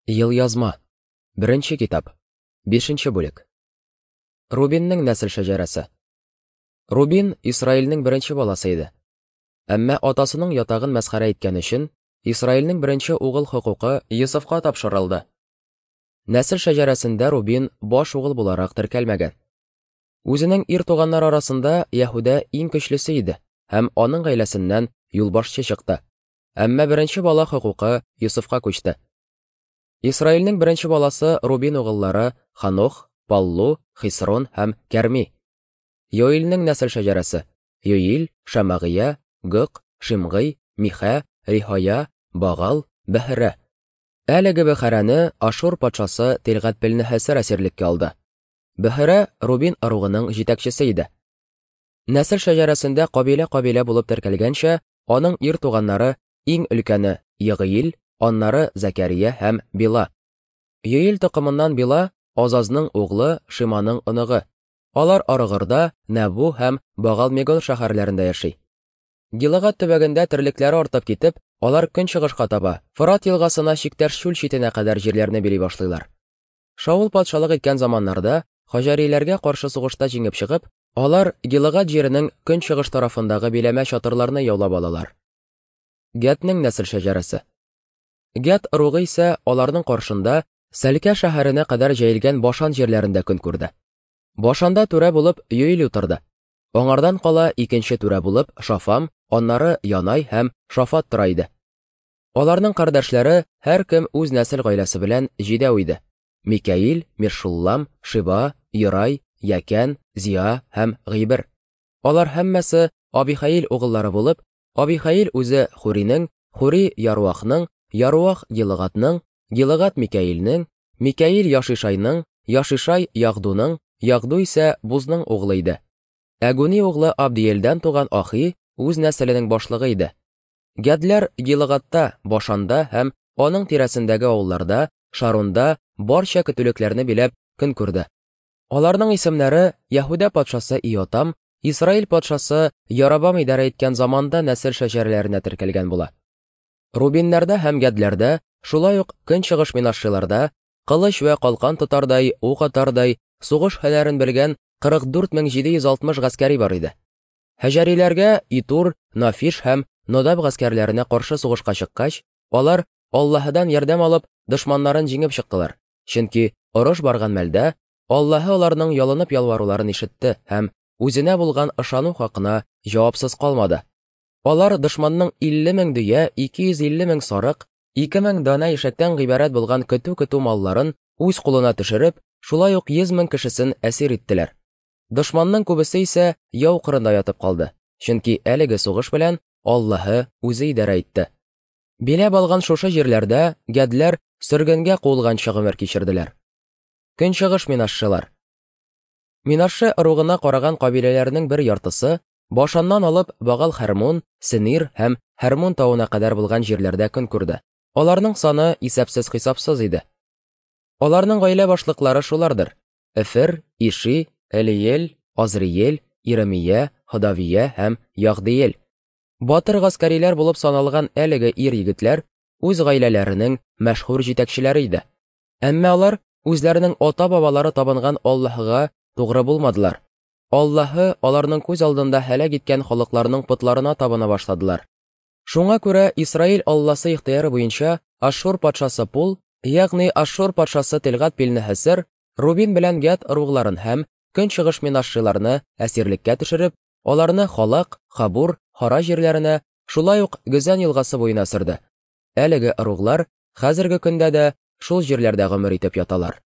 Елъязма. Беренче китап. 5-нче бүлек. Рубинның нәсел шәҗәрәсе. Рубин Исраилнең беренче баласы иде. Әмма атасының ятагын мәсхәрә иткән өчен Исраилнең беренче угыл хокукы Йосыфка тапшырылды. Нәсел шәҗәрәсендә Рубин баш угыл буларак теркәлмәгән. Үзенең ир туганнар арасында Яһүдә иң көчлесе иде һәм аның гаиләсеннән юлбашчы чыкты. Әмма беренче бала хокукы Йосыфка күчте. Исраилнең беренче баласы Рубин угыллары Ханох, Паллу, Хисрон һәм Кәрми. Йоилнең нәсел шәҗәрәсе: Йоил, Шамагия, Гык, Шимгый, Миха, Рихая, Багал, Бәһрә. Әлеге Бәһрәне Ашур патшасы Тилгат-белнехәсәр әсирлеккә алды. Бәһрә Рубин аругының җитәкчесе иде. Нәсел шәҗәрәсендә кабилә булып теркәлгәнчә, аның ир туганнары иң өлкәне Йыгыил, аннары Закария һәм Била. Йоил токымыннан Била Азазның углы Шиманың оныгы. Алар арыгырда Нәбу һәм Багал-Мегол шәһәрләрендә яши. Гилгад төбәгендә терлекләре артып китеп, алар көнчыгышка таба, Фырат елгасына чиктәр шүл читенә кадәр җирләрне били башлыйлар. Шаул патшалык иткән заманнарда хаҗариләргә каршы сугышта җиңеп чыгып, алар Гилгад җиренең көнчыгыш тарафындагы биләмә чатырларны яулап алалар. Гәтнең нәсел шәҗәрәсе. Гәт ыругы исә аларның каршында Сәлкә шәһәренә кадәр җәелгән Башан җирләрендә көн күрде. Башанда түрә булып Йоил утырды. Аңардан кала икенче түрә булып Шафам, аннары Янай һәм Шафат тора иде. Аларның кардәшләре һәркем үз нәсел гаиләсе белән җидәү иде. Микаил, Миршуллам, Шиба, Йорай, Якән, Зия һәм Гыйбер. Алар һәммәсе Абихаил угыллары булып, Абихаил үзе Хуринең, Хури Яруахның, Яруах Гилгадның, Гилгад Микаилнең, Микаил Яшишайның, Яшишай Ягдуның, Ягду исә Бузның углы иде. Әгуни углы Абдиелдән туган Ахи үз нәселенең башлыгы иде. Гәдләр Гилгадта, Башанда һәм аның тирәсендәге авылларда, Шарунда барча көтүлекләрне биләп көн күрде. Аларның исемнәре Яһүдә патшасы Иотам, Исраил патшасы Ярабам идарә иткән заманда нәсел шәҗәрәләренә теркәлгән була. Рубиннәрдә һәм Гәдләрдә, шулай ук көнчыгыш минашчыларда, кылыч вә калкан тотардай, ук атардай, сугыш һөнәрен белгән 44760 гаскәри бар иде. Хаҗариләргә Итур, Нафиш һәм Нодаб гаскәрләренә каршы сугышка чыккач, алар Аллаһыдан ярдәм алып, дошманнарын җиңеп чыктылар. Чөнки орыш барган мәлдә Аллаһы аларның ялынып ялваруларын ишетте һәм үзенә булган ышану хакына җавапсыз калмады. Алар дошманның 50 000 дөя, 250 000 сарык, 2000 дана ишәктән гыйбарәт булган көтү малларын үз кулына төшереп, шулай ук 100 000 кешесен әсир иттеләр. Дошманның күбесе исә яу кырында ятып калды, чөнки әлеге сугыш белән Аллаһы үзе идарә итте. Биләп алган шушы җирләрдә Гәдләр сөргенгә куылганчы гомер кичерделәр. Көнчыгыш минашчылар. Минашшы ыругына караган кабиләләрнең бер яртысы Башаннан алып Багал-Хәрмун, Сенир һәм Хәрмун тауына кадәр булган җирләрдә көн күрде. Аларның саны исәпсез-хисапсыз иде. Аларның гаилә башлыклары шулардыр: Эфер, Иши, Элиел, Азриел, Иремия, Ходавия һәм Ягдиел. Батыр гаскәриләр булып саналган әлеге ир-егетләр үз гаиләләренең мәшһүр җитәкчеләре иде. Әмма алар үзләренең ата-бабалары табынган Аллаһыга тугры булмадылар. Аллаһы аларның күз алдында һәлак иткән халыкларның путларына табына башладылар. Шуңа күрә Исраил Алласы ихтыяры буенча Ашур патшасы Пул, ягъни Ашур патшасы Тилгат-белнехәсәр Рубин белән Гәд ыругларын һәм көнчыгыш минашчыларны әсирлеккә төшереп, аларны Халак, Хабур, Хара җирләренә, шулай ук Гөзән елгасы буена сөрде. Әлеге ыруглар хәзерге көндә дә шул җирләрдә гомер итеп яталар.